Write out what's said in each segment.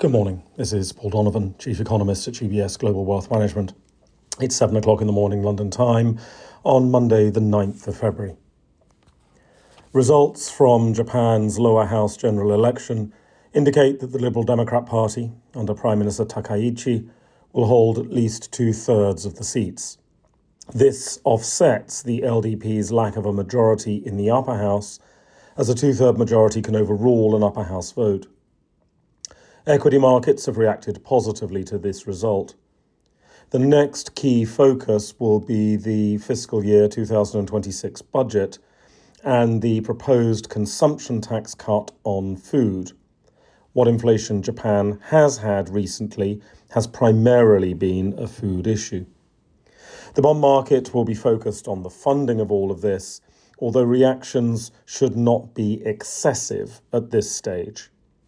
Good morning. This is Paul Donovan, Chief Economist at UBS Global Wealth Management. It's 7 o'clock in the morning London time on Monday the 9th of February. Results from Japan's lower house general election indicate that the Liberal Democrat Party, under Prime Minister Takaichi, will hold at least 2/3 of the seats. This offsets the LDP's lack of a majority in the upper house, as a 2/3 majority can overrule an upper house vote. Equity markets have reacted positively to this result. The next key focus will be the fiscal year 2026 budget and the proposed consumption tax cut on food. What inflation Japan has had recently has primarily been a food issue. The bond market will be focused on the funding of all of this, although reactions should not be excessive at this stage.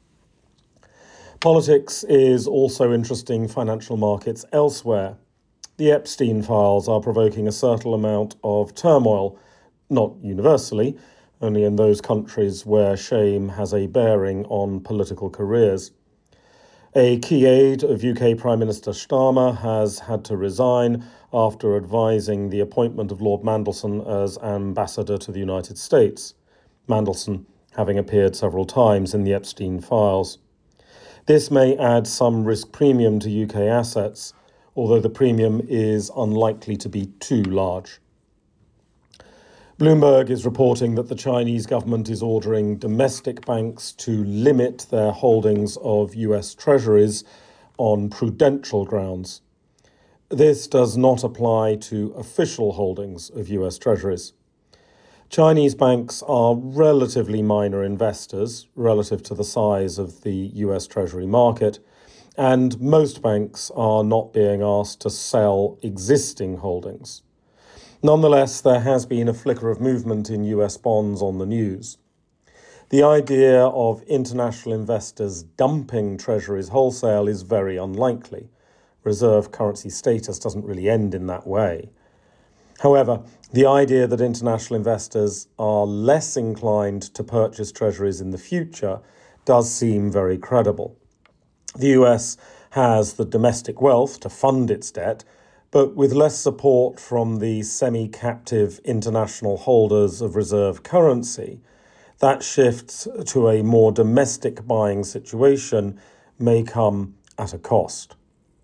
Politics is also interesting financial markets elsewhere. The Epstein files are provoking a certain amount of turmoil, not universally, only in those countries where shame has a bearing on political careers. A key aide of UK Prime Minister Starmer has had to resign after advising the appointment of Lord Mandelson as ambassador to the United States, Mandelson having appeared several times in the Epstein files. This may add some risk premium to UK assets, although the premium is unlikely to be too large. Bloomberg is reporting that the Chinese government is ordering domestic banks to limit their holdings of US treasuries on prudential grounds. This does not apply to official holdings of US treasuries. Chinese banks are relatively minor investors relative to the size of the US Treasury market, and most banks are not being asked to sell existing holdings. Nonetheless, there has been a flicker of movement in US bonds on the news. The idea of international investors dumping treasuries wholesale is very unlikely. Reserve currency status doesn't really end in that way. However, the idea that international investors are less inclined to purchase treasuries in the future does seem very credible. The US has the domestic wealth to fund its debt, but with less support from the semi-captive international holders of reserve currency, that shift to a more domestic buying situation may come at a cost.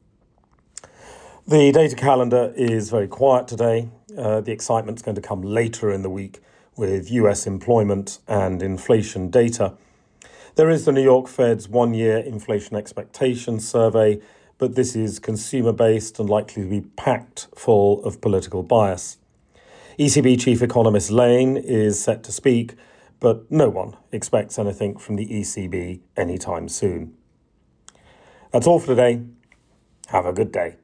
The data calendar is very quiet today. The excitement's going to come later in the week with US employment and inflation data. There is the New York Fed's one-year inflation expectations survey, but this is consumer-based and likely to be packed full of political bias. ECB Chief Economist Lane is set to speak, but no one expects anything from the ECB anytime soon. That's all for today. Have a good day.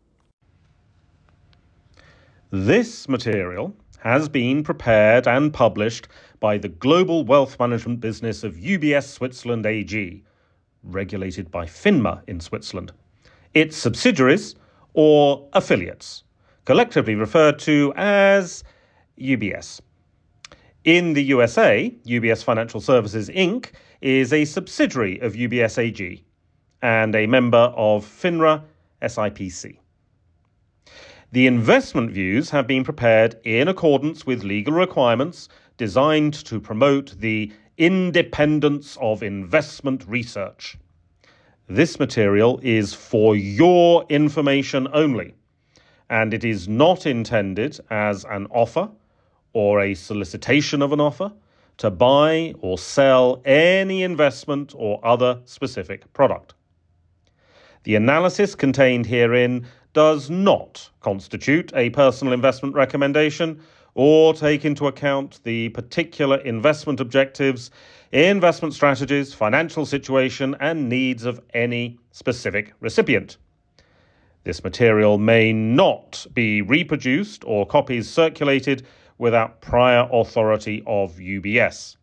This material has been prepared and published by the global wealth management business of UBS Switzerland AG, regulated by FINMA in Switzerland. Its subsidiaries or affiliates, collectively referred to as UBS. In the USA, UBS Financial Services Inc. is a subsidiary of UBS AG and a member of FINRA SIPC. The investment views have been prepared in accordance with legal requirements designed to promote the independence of investment research. This material is for your information only, and it is not intended as an offer or a solicitation of an offer to buy or sell any investment or other specific product. The analysis contained herein does not constitute a personal investment recommendation or take into account the particular investment objectives, investment strategies, financial situation, and needs of any specific recipient. This material may not be reproduced or copies circulated without prior authority of UBS.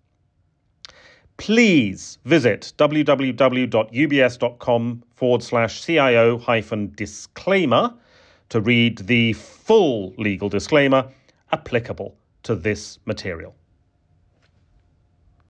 Please visit www.ubs.com/CIO-disclaimer to read the full legal disclaimer applicable to this material.